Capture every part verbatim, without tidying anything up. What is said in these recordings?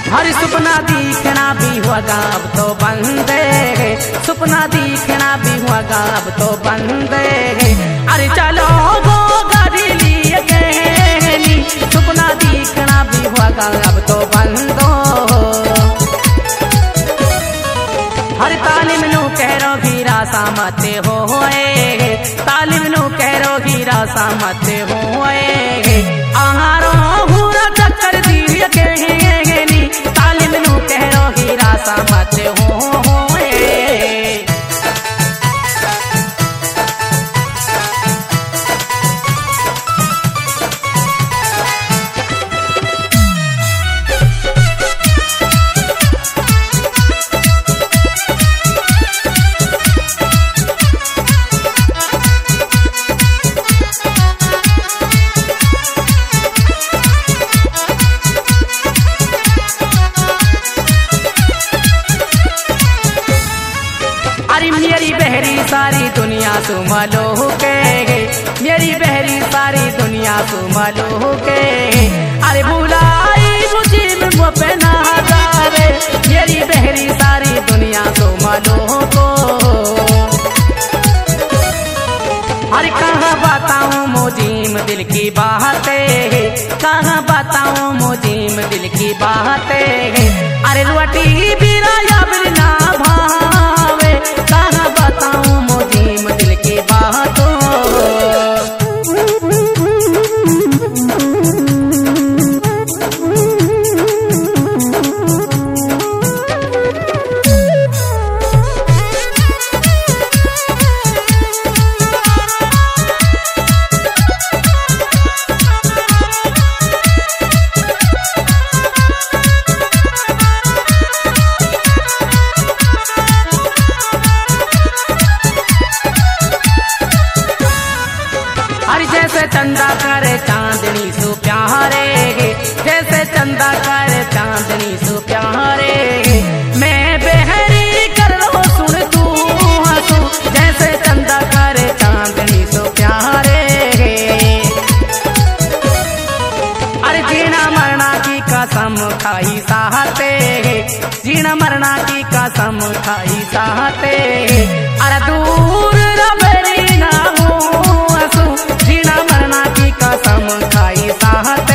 हर सपना दिखना भी हुआ अब तो बंद है, सपना दिखना भी हुआ अब तो बंद है। अरे चलो वो गाड़ी लिए गए, सपना दिखना भी हुआ अब तो बंद हो। हर तालिम नु कह रो हीरा सामते होए, तालिम नु कह रो हीरा सामते होए। आहारो हुरा चक्कर दिए कहनी, तालिम नु कह रो हीरा सामते होए। अरे मेरी बहरी सारी दुनिया सुमलो के, मेरी बहरी सारी दुनिया सुमलो के। अरे बुलाई मुझे वो पहना जावे, मेरी बहरी सारी दुनिया सुमलो को। अरे कहाँ बताऊँ मुझीम दिल की बातें, कहाँ बताऊँ मुझीम दिल की बातें। अरे रोटी बिराया बिना भावे, कहाँ बताऊँ मुझीम दिल की बातों। जैसे चंदा करे चांदनी सो प्यारे, जैसे चंदा करे चांदनी सो प्यारे। मैं बहरी कर लो सुन तू हंसू, जैसे चंदा करे चांदनी सो प्यारे। अरे जीना मरना की कसम खाई साहते, जीना मरना की कसम खाई साहते। अरे दूर रबरी ना हो हंसू, जीना मरना की कसम खाई साहते।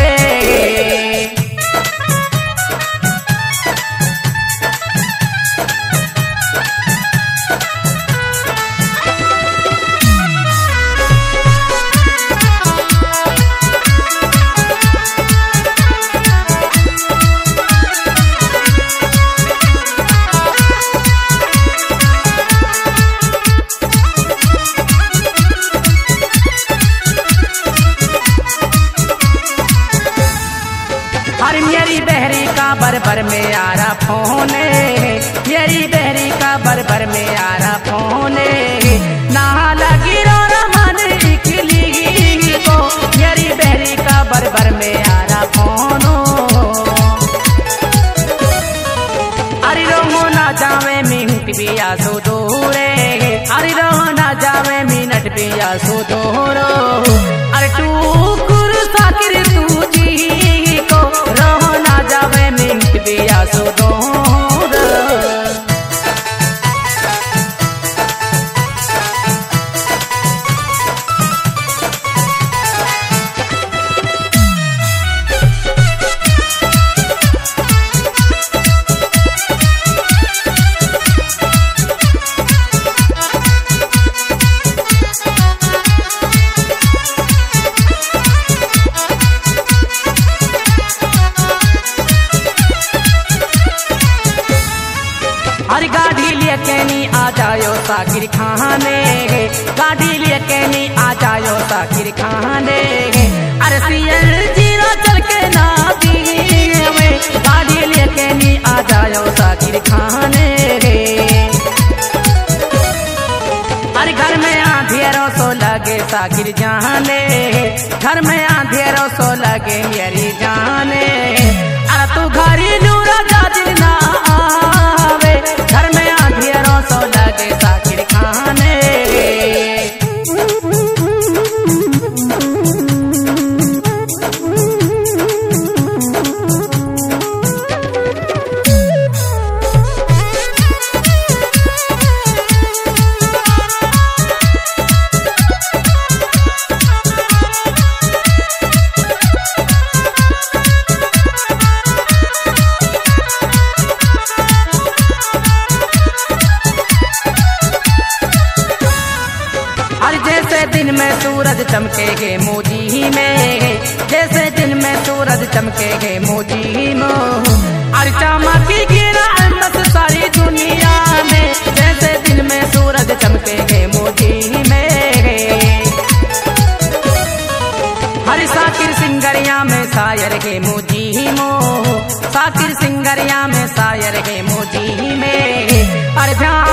अरे मेरी बहरी का बरबर में आ रहा फोन, मेरी बहरी का बरबर में आ रहा फोन। नहा लगी रो रमन इकली को, मेरी बहरी का बरबर में आ रहा फोन। अरे रहो ना जावे मिनट भी आ सो दूरे, अरे रहो ना जावे मिनट भी आ सो दूरो। अरे टूकुर साकिर तू जी को, रहो ना जावे मिनट भी आ सो दूर। अरे गाड़ी लेके नी आ जायो साकिर खाने, गाड़ी लेके नी आ जायो साकिर खाने। अरे सीएल जीरो चल के ना पीवे, गाड़ी लेके नी आ जायो साकिर खाने। अरे घर में आंधियारों सो लगे साकिर जाने, घर में आंधियारों सो लगे मेरी जाने। अरे तू घरी नूरा जादिल ना आवे, घर में आंधियारों सो लगे साकिर खाने। सूरज चमकेगे मोजी में, जैसे दिन में सूरज चमकेगे मोजी में। अरे चमकेगी रहमत सारी दुनिया में, जैसे दिन में सूरज चमकेगे मोजी में। हरि साकिर सिंगरिया में शायर गे मोजी मो, साकिर सिंगरिया में शायर गे मोजी में। अरे ध्यान